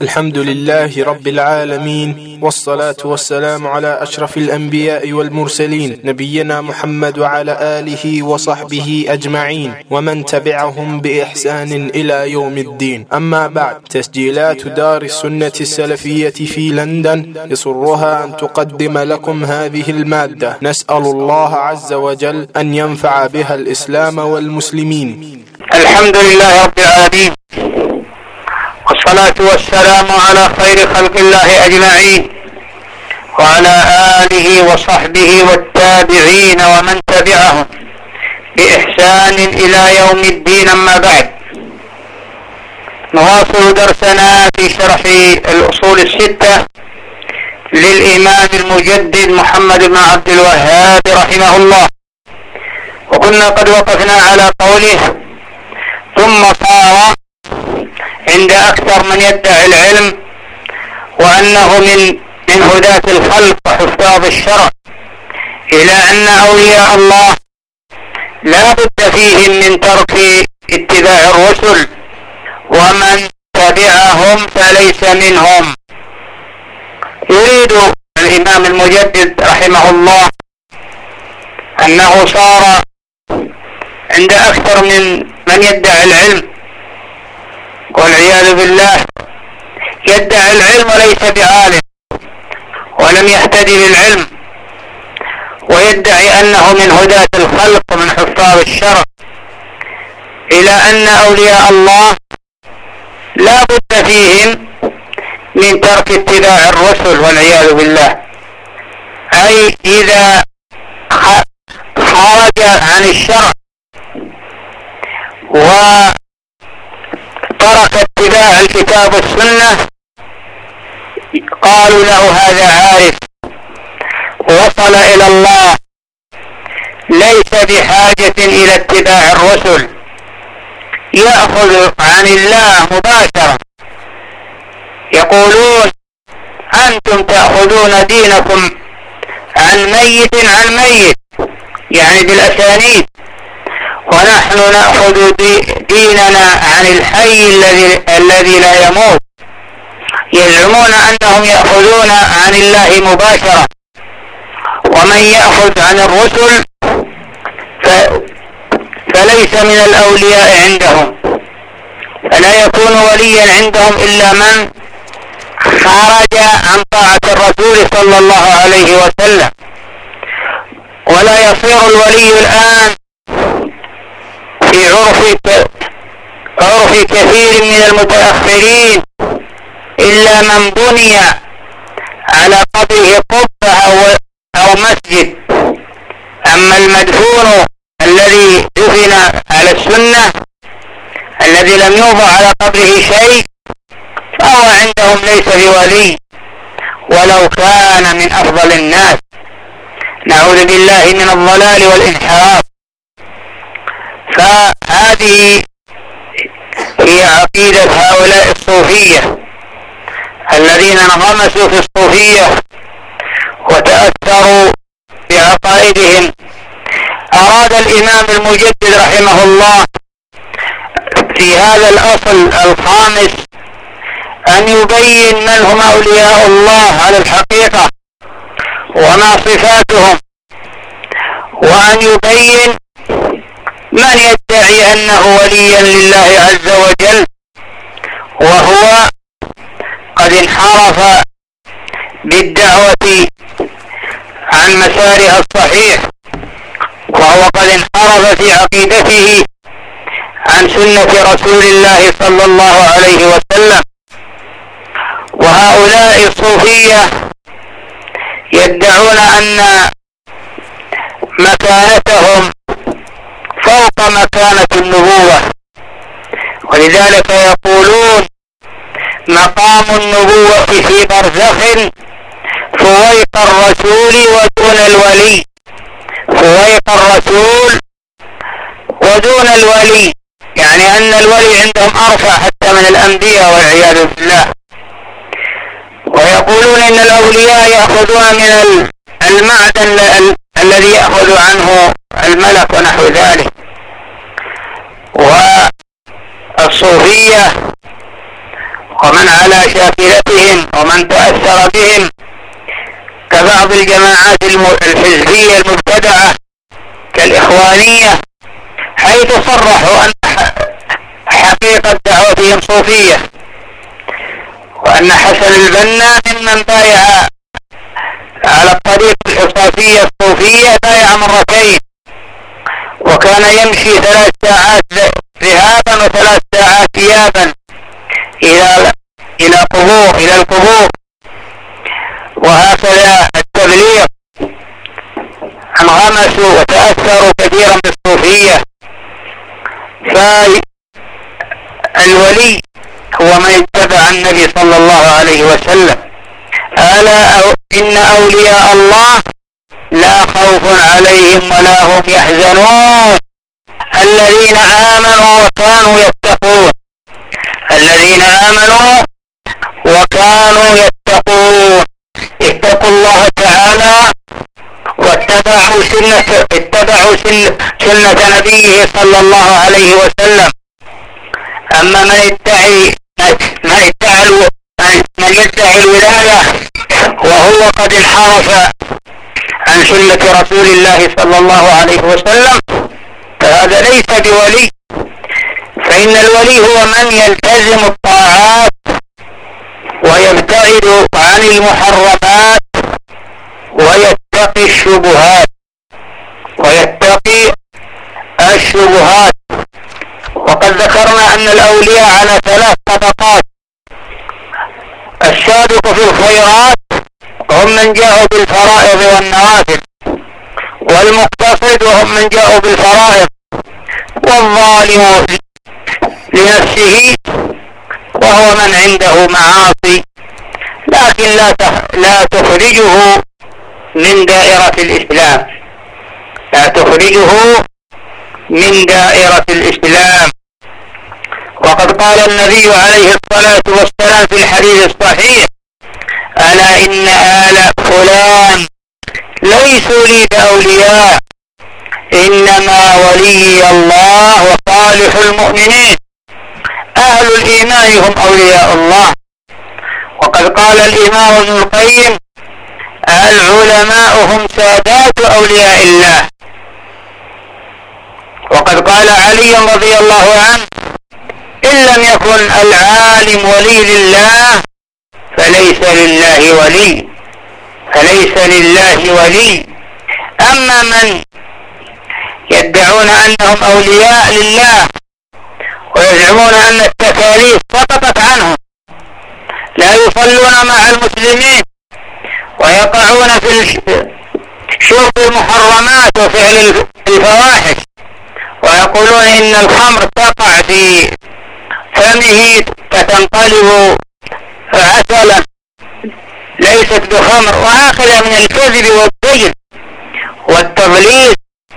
الحمد لله رب العالمين، والصلاة والسلام على أشرف الأنبياء والمرسلين، نبينا محمد وعلى آله وصحبه أجمعين ومن تبعهم بإحسان إلى يوم الدين. أما بعد، تسجيلات دار السنة السلفية في لندن يسرها أن تقدم لكم هذه المادة. نسأل الله عز وجل أن ينفع بها الإسلام والمسلمين. الحمد لله رب العالمين، والصلاة والسلام على خير خلق الله أجمعين، وعلى آله وصحبه والتابعين ومن تبعهم بإحسان إلى يوم الدين. أما بعد، نواصل درسنا في شرح الأصول الستة للإمام المجدد محمد بن عبد الوهاب رحمه الله، وكنا قد وقفنا على قوله: ثم صار عند أكثر من يدعي العلم وأنه من هداة الخلق وحفاظ الشرع إلى أن أولياء الله لا بد فيهم من ترك اتباع الرسل، ومن تبعهم فليس منهم. يريد الإمام المجدد رحمه الله أنه صار عند أكثر من يدعي العلم والعياذ بالله يدعي العلم وليس بعالم ولم يهتدي بالعلم، ويدعي أنه من هداة الخلق ومن حفاظ الشرع، إلى أن أولياء الله لا بد فيهم من ترك اتباع الرسل والعياذ بالله. أي إذا خرج عن الشرع وترك اتباع الكتاب والسنة قالوا له: هذا عارف وصل إلى الله، ليس بحاجة إلى اتباع الرسل، يأخذ عن الله مباشرة. يقولون: أنتم تأخذون دينكم عن ميت عن ميت، يعني بالأسانيد، ونحن نأخذ ديننا عن الحي الذي لا يموت. يزعمون أنهم يأخذون عن الله مباشرة، ومن يأخذ عن الرسل فليس من الأولياء عندهم، فلا يكون وليا عندهم إلا من خرج عن طاعة الرسول صلى الله عليه وسلم. ولا يصير الولي الآن في عرف كثير من المتأخرين إلا من بني على قبره قبة أو مسجد. أما المدفون الذي دفن على السنة الذي لم يوضع على قبره شيء فهو عندهم ليس بولي ولو كان من أفضل الناس. نعوذ بالله من الضلال والانحراف. فهذه هي عقيدة هؤلاء الصوفية الذين انغمسوا في الصوفية وتأثروا بعقائدهم. أراد الإمام المجدد رحمه الله في هذا الأصل الخامس أن يبين من هم أولياء الله على الحقيقة وما صفاتهم، وأن يبين من يدعي أنه وليا لله عز وجل وهو قد انحرف بالدعوة عن مسارها الصحيح، وهو قد انحرف في عقيدته عن سنة رسول الله صلى الله عليه وسلم. وهؤلاء الصوفية يدعون أن مكانتهم فوق مكانة النبوة، ولذلك يقولون: مقام النبوة في برزخ فويق الرسول ودون الولي، فويق الرسول ودون الولي، يعني أن الولي عندهم أرفع حتى من الأنبياء والعياذ بالله. ويقولون إن الأولياء يأخذون من المعدن الذي يأخذ عنه الملك ونحو ذلك. والصوفية ومن على شاكلتهم ومن تأثر بهم كبعض الجماعات الحزبية المبتدعة كالإخوانية، حيث صرحوا أن حقيقة دعوتهم صوفية، وأن حسن البنا ممن بايع على الطريق الحصافية الصوفية بايع مرتين، وكان يمشي 3 ساعات ذهابا و3 ساعات إيابا إلى القبور. وهكذا التبليغ انغمسوا وتأثروا كثيرا بالصوفية. فالولي هو من اتبع النبي صلى الله عليه وسلم. ألا إن أولياء الله لا خوف عليهم ولا هم يحزنون الذين آمنوا وكانوا يتقون. الذين آمنوا وكانوا يتقون، اتقوا الله تعالى واتبعوا سنة نبيه صلى الله عليه وسلم. أما من يدعي الولاية وهو قد انحرف عن سنة رسول الله صلى الله عليه وسلم فهذا ليس بولي. فإن الولي هو من يلتزم الطاعات ويبتعد عن المحرمات ويتقي الشبهات. وقد ذكرنا أن الأولياء على 3 طبقات: السابق في الخيرات هم من جاءوا بالفرائض والنوافل، والمقتصد وهم من جاءوا بالفرائض، والظالم لنفسه وهو من عنده معاصي لكن لا تخرجه من دائرة الإسلام. وقد قال النبي عليه الصلاة والسلام في الحديث الصحيح: ألا إن آل فلان ليسوا لي بأولياء، إنما ولي الله وصالح المؤمنين، أهل الإيمان هم أولياء الله. وقد قال الإمام ابن القيم: العلماء هم سادات أولياء الله. وقد قال علي رضي الله عنه: إن لم يكن العالم ولي لله فليس لله ولي. أما من يدعون أنهم أولياء لله ويزعمون أن التكاليف سقطت عنهم، لا يصلون مع المسلمين ويقعون في شرب المحرمات وفعل الفواحش، ويقولون إن الخمر تقع في فمه فتنقلب عسلا ليست بخمر، وهكذا من الكذب والزيف والتضليل،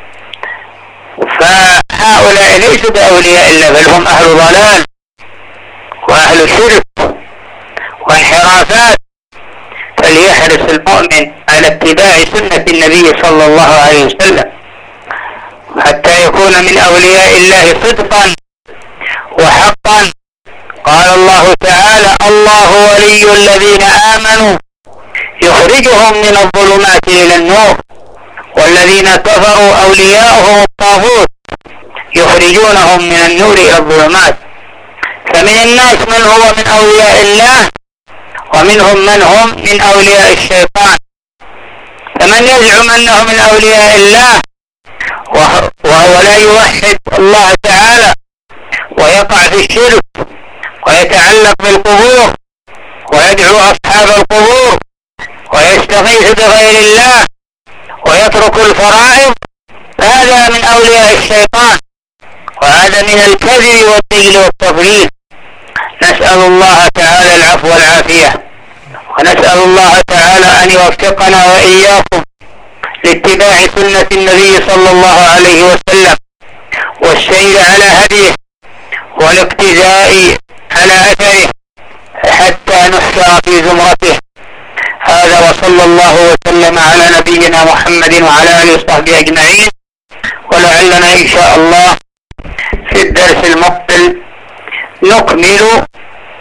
فهؤلاء ليسوا بأولياء الله، بل هم أهل ضلال وأهل شرك وانحرافات. فليحرص المؤمن على اتباع سنة النبي صلى الله عليه وسلم حتى يكون من أولياء الله صدقا وحقا. قال الله تعالى: الله ولي الذين آمنوا يخرجهم من الظلمات إلى النور، والذين كفروا أولياؤهم الطاغوت يخرجونهم من النور إلى الظلمات. فمن الناس من هو من أولياء الله، ومنهم من هم من أولياء الشيطان. فمن يزعم أنه من أولياء الله وهو لا يوحد الله تعالى ويقع في الشرك ويتعلق بالقبور ويدعو أصحاب القبور ويستغيث بغير الله ويترك الفرائض، هذا من أولياء الشيطان، وهذا من الكذب والدجل والتضليل. نسأل الله تعالى العفو والعافية، ونسأل الله تعالى أن يوفقنا وإياكم لاتباع سنة النبي صلى الله عليه وسلم والسير على هديه والاقتداء على أثره حتى نحشر في زمرته. هذا وصلى الله وسلم على نبينا محمد وعلى آله وصحبه أجمعين. ولعلنا إن شاء الله في الدرس المقبل نكمل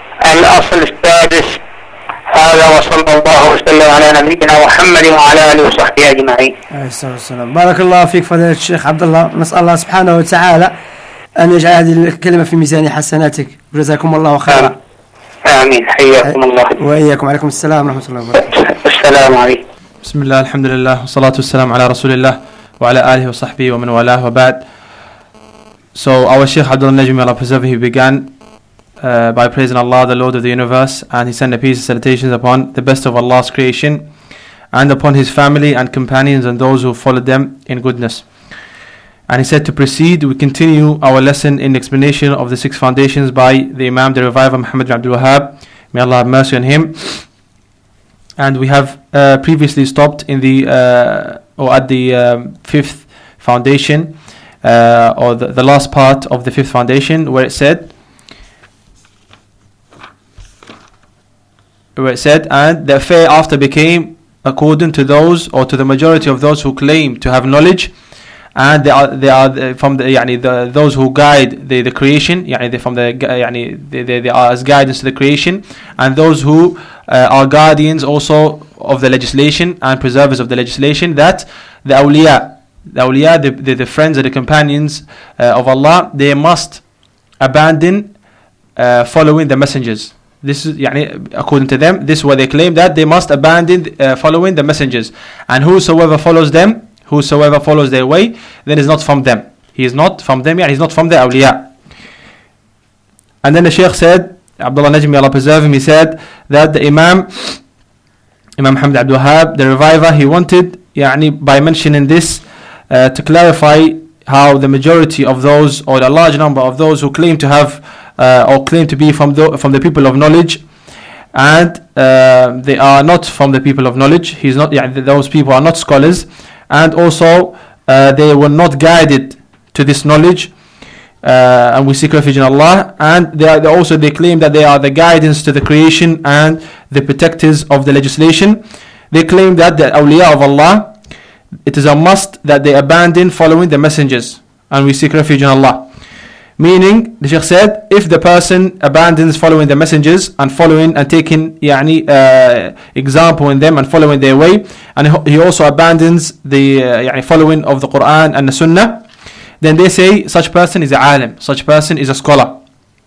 الأصل السادس. هذا وصلى الله وسلم على نبينا محمد وعلى آله وصحبه أجمعين. السلام. بارك الله فيك فضيلة الشيخ عبد الله، نسأل الله سبحانه وتعالى أن يجعل هذه الكلمة في ميزان حسناتك، وجزاكم الله خيرا. آمين. حياكم الله. وإياكم. عليكم السلام ورحمة الله وبركاته. السلام عليكم. بسم الله، الحمد لله، والصلاة والسلام على رسول الله وعلى آله وصحبه ومن والاه وبعد. So our Shaykh Abdullah Najmi, Allah preserve him, he began by praising Allah, the Lord of the universe, and he sent a peace and salutations upon the best of Allah's creation and upon his family and companions and those who followed them in goodness. And he said, to proceed, we continue our lesson in explanation of the 6 foundations by the Imam, the Reviver, Muhammad bin Abdul Wahhab. May Allah have mercy on him. And we have previously stopped in the at the 5th foundation, or the last part of the 5th foundation, where it said, and the affair after became according to those, or to the majority of those who claim to have knowledge, and they are from the those who guide the creation, they from the they are as guidance to the creation, and those who are guardians also of the legislation and preservers of the legislation, that the awliya, the friends and the companions of Allah, they must abandon following the messengers. This is according to them, this is what they claim, that they must abandon following the messengers, and whosoever follows them, whosoever follows their way, then is not from them. He is not from them, he's not from the awliya. And then the Shaykh said, Abdullah Najmi, Allah preserve him, he said that the Imam Muhammad Abdul Wahhab, the Reviver, he wanted, by mentioning this, to clarify how the majority of those, or a large number of those who claim to have or claim to be from the people of knowledge, and they are not from the people of knowledge. He's not. Those people are not scholars, and also they were not guided to this knowledge. And we seek refuge in Allah. And they claim that they are the guidance to the creation and the protectors of the legislation. They claim that the awliya of Allah, it is a must that they abandon following the messengers, and we seek refuge in Allah. Meaning, the Shaykh said, if the person abandons following the messengers and following and taking example in them and following their way, and he also abandons the following of the Quran and the Sunnah, then they say such person is a alim, such person is a scholar,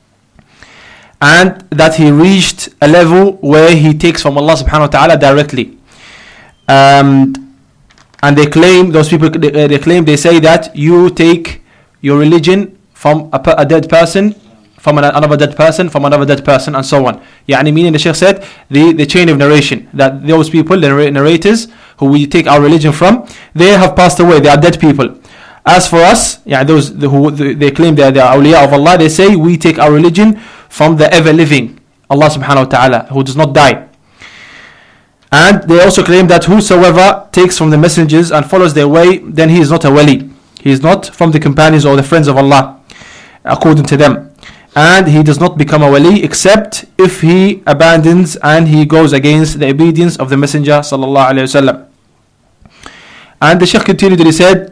and that he reached a level where he takes from Allah subhanahu wa ta'ala directly. And they claim, those people, they say that you take your religion from a dead person, from another dead person, from another dead person, and so on. Meaning, the Shaykh said, the chain of narration, that those people, the narrators who we take our religion from, they have passed away, they are dead people. As for us, those who they claim they are the awliya of Allah, they say we take our religion from the ever-living Allah subhanahu wa ta'ala, who does not die. And they also claim that whosoever takes from the messengers and follows their way, then he is not a wali. He is not from the companions or the friends of Allah, according to them. And he does not become a wali except if he abandons and he goes against the obedience of the Messenger sallallahu alaihi wasallam. And the Shaykh continued and he said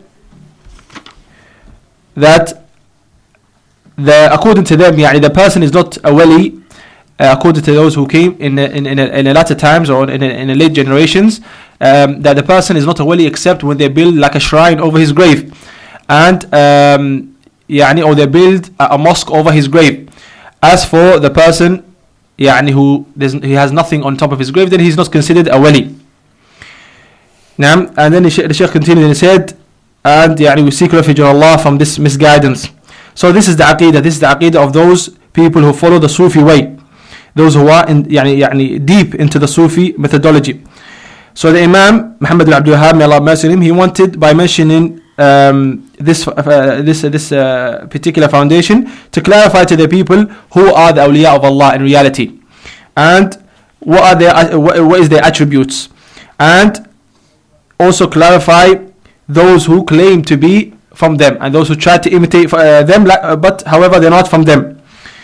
that according to them, the person is not a wali, according to those who came in the latter times or in the late generations, that the person is not a wali except when they build like a shrine over his grave, and or they build a mosque over his grave. As for the person who he has nothing on top of his grave, then he is not considered a wali. And then the Shaykh continued and he said, and we seek refuge in Allah from this misguidance. So this is the aqidah. This is the aqidah of those people who follow the Sufi way, those who are deep into the Sufi methodology. So the Imam Muhammad bin Abdul Wahhab, may Allah mercy him, he wanted, by mentioning this particular foundation, to clarify to the people who are the awliya of Allah in reality, and what is their attributes, and also clarify those who claim to be from them and those who try to imitate them, but however they're not from them,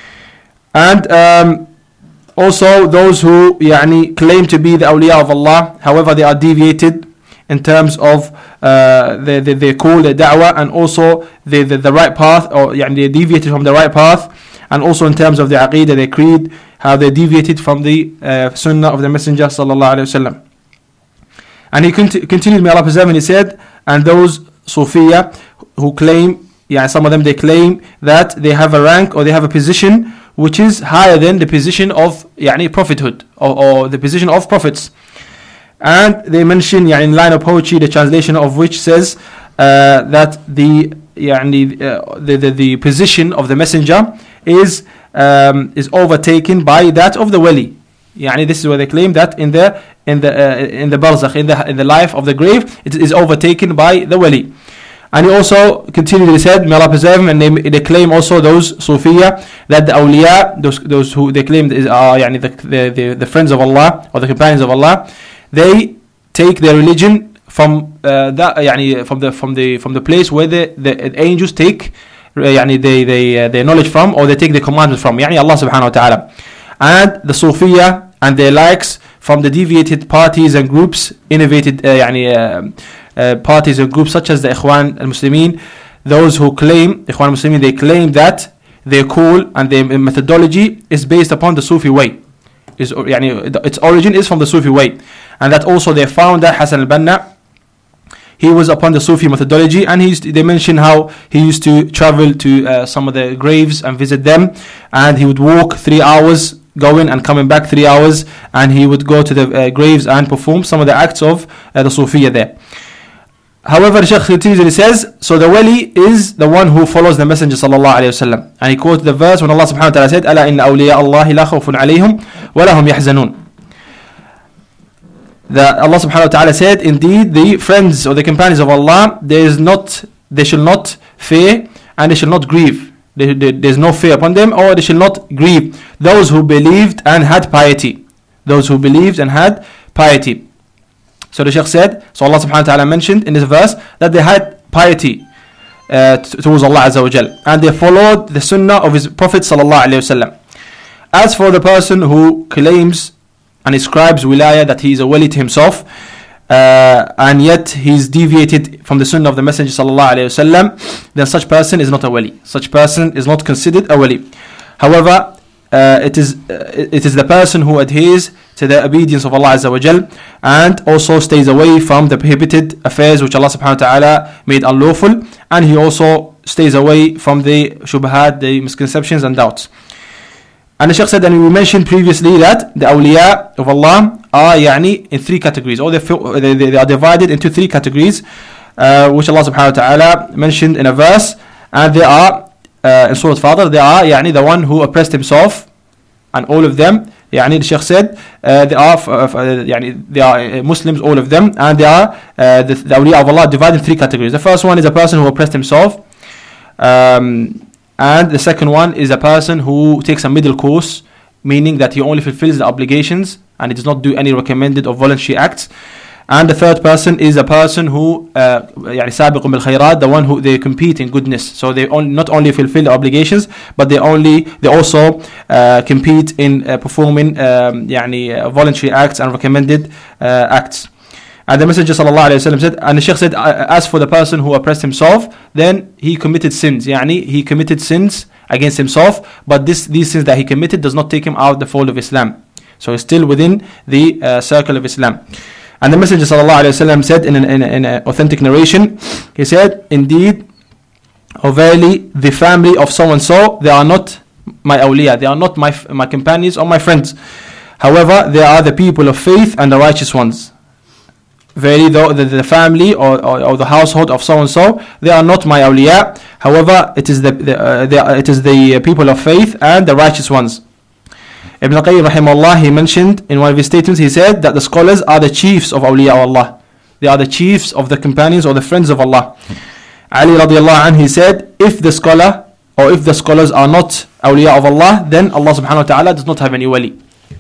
and also those who claim to be the awliya of Allah, however they are deviated in terms of their call, their da'wah, and also the right path, or they deviated from the right path, and also in terms of their aqeedah, their creed, how they deviated from the sunnah of the Messenger sallallahu alaihi wasallam. And he continued, may Allah preserve him, he said, and those Sufiya who claim, some of them they claim that they have a rank or they have a position which is higher than the position of prophethood or the position of prophets. And they mention in line of poetry, the translation of which says that the position of the messenger is overtaken by that of the wali. This is where they claim that in the barzakh, in the life of the grave, it is overtaken by the wali. And he also continued, he said, may Allah preserve him, and they claim also, those Sufiya, that the awliya, those who they claim are the friends of Allah or the companions of Allah, they take their religion from from the place where the angels take their knowledge from, or they take the commandments from, Allah subhanahu wa ta'ala. And the Sufiya and their likes from the deviated parties and groups, innovated parties and groups such as the Ikhwan al-Muslimin, those who claim, Ikhwan al-Muslimin, they claim that their call and their methodology is based upon the Sufi way. Its origin is from the Sufi way. And that also their founder, Hassan al-Banna, he was upon the Sufi methodology, and they mention how he used to travel to some of the graves and visit them, and he would walk 3 hours going and coming back 3 hours, and he would go to the graves and perform some of the acts of the Sufiya there. However, the Shaykh continues and he says, so the wali is the one who follows the Messenger sallallahu alayhi wasallam. And he quotes the verse when Allah subhanahu wa ta'ala said, أَلَا إِنَّ أَوْلِيَاءَ اللَّهِ لَا خَوْفٌ عَلَيْهِمْ وَلَا هُمْ يَحْزَنُونَ. That Allah subhanahu wa ta'ala said, indeed the friends or the companions of Allah, they shall not fear and they shall not grieve. There's no fear upon them, or they shall not grieve. Those who believed and had piety. Those who believed and had piety. So the Shaykh said, so Allah subhanahu wa ta'ala mentioned in this verse that they had piety towards Allah Azza wa Jal, and they followed the sunnah of his Prophet sallallahu alayhi wa sallam. As for the person who claims and ascribes wilayah, that he is a wali to himself, and yet he's deviated from the sunnah of the Messenger sallallahu alayhi wa sallam, then such person is not a wali. Such person is not considered a wali. However, it is the person who adheres to the obedience of Allah Azza wa Jal, and also stays away from the prohibited affairs which Allah subhanahu wa ta'ala made unlawful, and he also stays away from the shubhat, the misconceptions and doubts. And the Shaykh said, and we mentioned previously, that the awliya of Allah are in 3 categories, or they are divided into 3 categories, which Allah subhanahu wa ta'ala mentioned in a verse. And they are in Surah Fatir, they are the one who oppressed himself, and all of them, the Shaykh said, they are Muslims, all of them, and they are the awliya of Allah divided in 3 categories. The first one is a person who oppressed himself, and the second one is a person who takes a middle course, meaning that he only fulfills the obligations and he does not do any recommended or voluntary acts. And the third person is a person who سابق بالخيرات, the one who they compete in goodness. So they not only fulfill the obligations, but they also compete in performing voluntary acts and recommended acts. And the Messenger sallallahu alayhi wa sallam said, and the Shaykh said, as for the person who oppressed himself, then he committed sins. He committed sins against himself, but these sins that he committed does not take him out of the fold of Islam. So he's still within the circle of Islam. And the Messenger sallallahu alayhi wa sallam said in an authentic narration, he said, indeed, verily, the family of so and so, they are not my awliya, they are not my companions or my friends. However, they are the people of faith and the righteous ones. Verily, the family or the household of so and so, they are not my awliya. However, it is the people of faith and the righteous ones. Ibn al-Qayyim rahimahullah, he mentioned in one of his statements, he said that the scholars are the chiefs of awliya Allah. They are the chiefs of the companions or the friends of Allah. Ali radiallahu anhu, he said, if the scholar or if the scholars are not awliya of Allah, then Allah subhanahu wa ta'ala does not have any wali.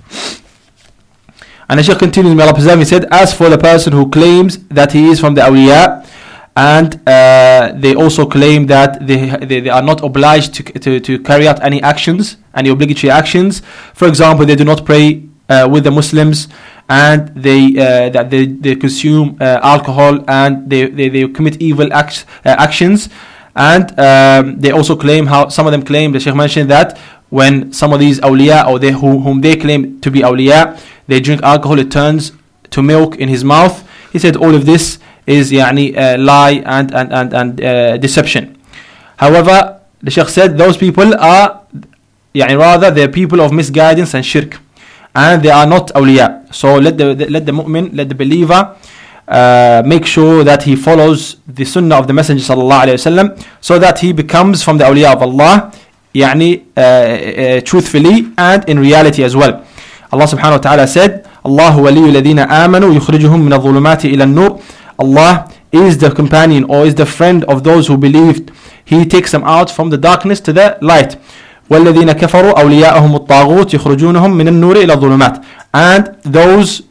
And the Shaykh continues, may Allah preserve him, he said, as for the person who claims that he is from the awliya, and they also claim that they are not obliged to carry out any actions, any obligatory actions. For example, they do not pray with the Muslims, and they consume alcohol, and they commit evil actions. And they also claim, how some of them claim, the Shaykh mentioned that when some of these awliya, or whom they claim to be awliya, they drink alcohol, it turns to milk in his mouth. He said all of this is lie and deception. However, the Shaykh said those people are rather they're people of misguidance and shirk, and they are not awliya. So let the mu'min, let the believer make sure that he follows the sunnah of the Messenger sallallahu alayhi wasallam, so that he becomes from the awliya of Allah, truthfully and in reality as well. Allah subhanahu wa ta'ala said, Allahu waliyyu alladhina amanu yukhrijuhum min adh-dhulumati ila an-nur. Allah is the companion, or is the friend of those who believed. He takes them out from the darkness to the light. وَالَّذِينَ كَفَرُوا أَوْلِيَاءَهُمُ الطَّاغُوتُ يُخْرِجُونَهُم مِّنَ النُّورِ إِلَى الظُّلُمَاتِ. And those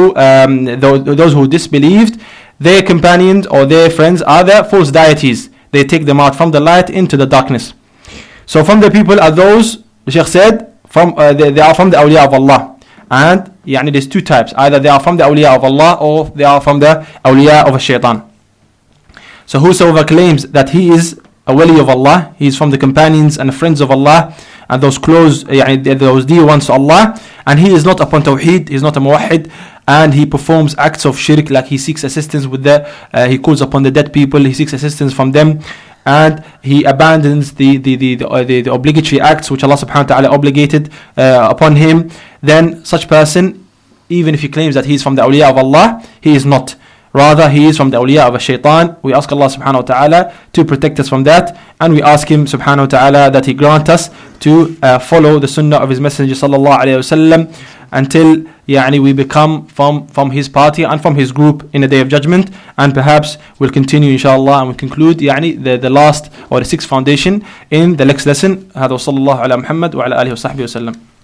who disbelieved, their companions or their friends are the false deities. They take them out from the light into the darkness. So from the people are those, the Shaykh said, they are from the awliya of Allah. And there's two types. Either they are from the awliya of Allah, or they are from the awliya of a shaitan. So whosoever claims that he is a wali of Allah, he is from the companions and the friends of Allah, and those close, those dear ones to Allah, and he is not upon tawheed, he is not a muwahhid, and he performs acts of shirk, like he seeks assistance with he calls upon the dead people, he seeks assistance from them, and he abandons the obligatory acts which Allah subhanahu wa ta'ala obligated upon him. Then such person, even if he claims that he is from the awliya of Allah, he is not. Rather, he is from the awliya of a shaitan. We ask Allah subhanahu wa ta'ala to protect us from that, and we ask him subhanahu wa ta'ala that he grant us to follow the sunnah of his messenger sallallahu alayhi wasallam until we become from his party and from his group in the day of judgment. And perhaps we'll continue inshallah, and we'll conclude the last or the sixth foundation in the next lesson. هذا وصلى الله على محمد وعلى آله وصحبه وسلم.